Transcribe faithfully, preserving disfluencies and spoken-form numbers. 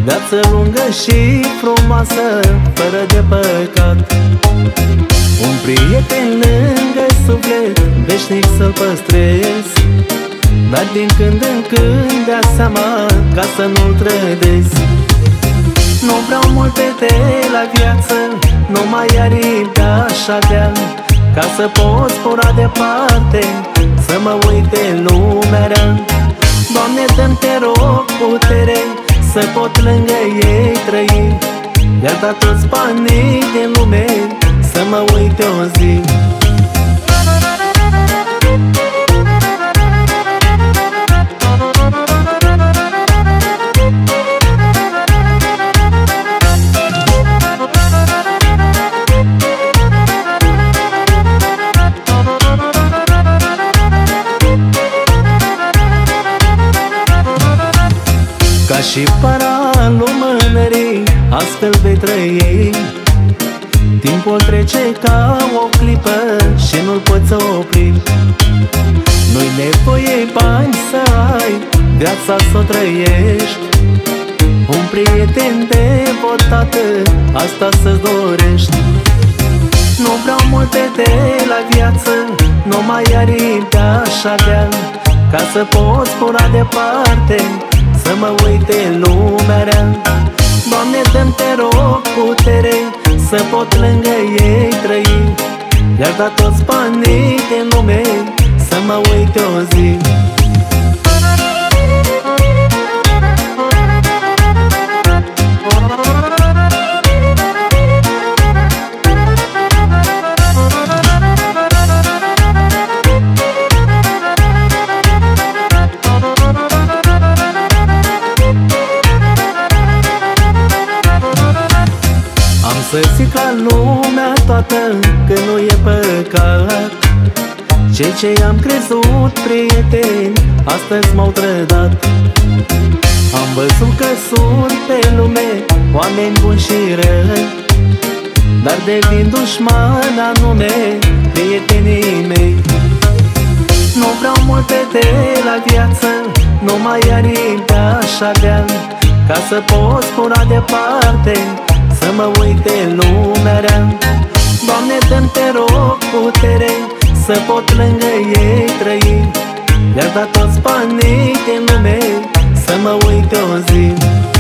viață lungă și frumoasă, fără de păcat. Un prieten lângă suflet, veșnic să-l păstrez, dar din când în când dea seama ca să nu-l trădezi. Nu vreau multe de la viață, numai aripi de-aș avea, ca să pot spura departe, să mă uit de lumea rea. Doamne, dă-mi, te rog, putere, să pot lângă ei trăi, iar da toți banii din lume, să mă uit o zi. Ca și para lumânării, astfel vei trăi. Timpul trece ca o clipă și nu-l poți opri. Nu-i nevoie bani să ai, viața să o trăiești. Un prieten devotată, asta să-ți dorești. Nu vreau multe de la viață, numai aripi de-aș avea, ca să pot spura departe, să mă uit de lumea rea. Doamne, dă-mi, te rog, putere, să pot lângă ei trăi, iar da toți banii din lume, să mă uit o zi. Să zic la lumea toată că nu e păcat, cei ce i-am crezut prieteni astăzi m-au trădat. Am văzut că sunt pe lume oameni buni și răi, dar devin dușmani anume prietenii mei. Nu vreau multe de la viață, numai aripi de-aș avea, ca să pot spura departe, să mă uit de lumea rea. Doamne, dă-mi, te rog, putere, să pot lângă ei trăi, iar da toți banii din lume, să mă uit o zi.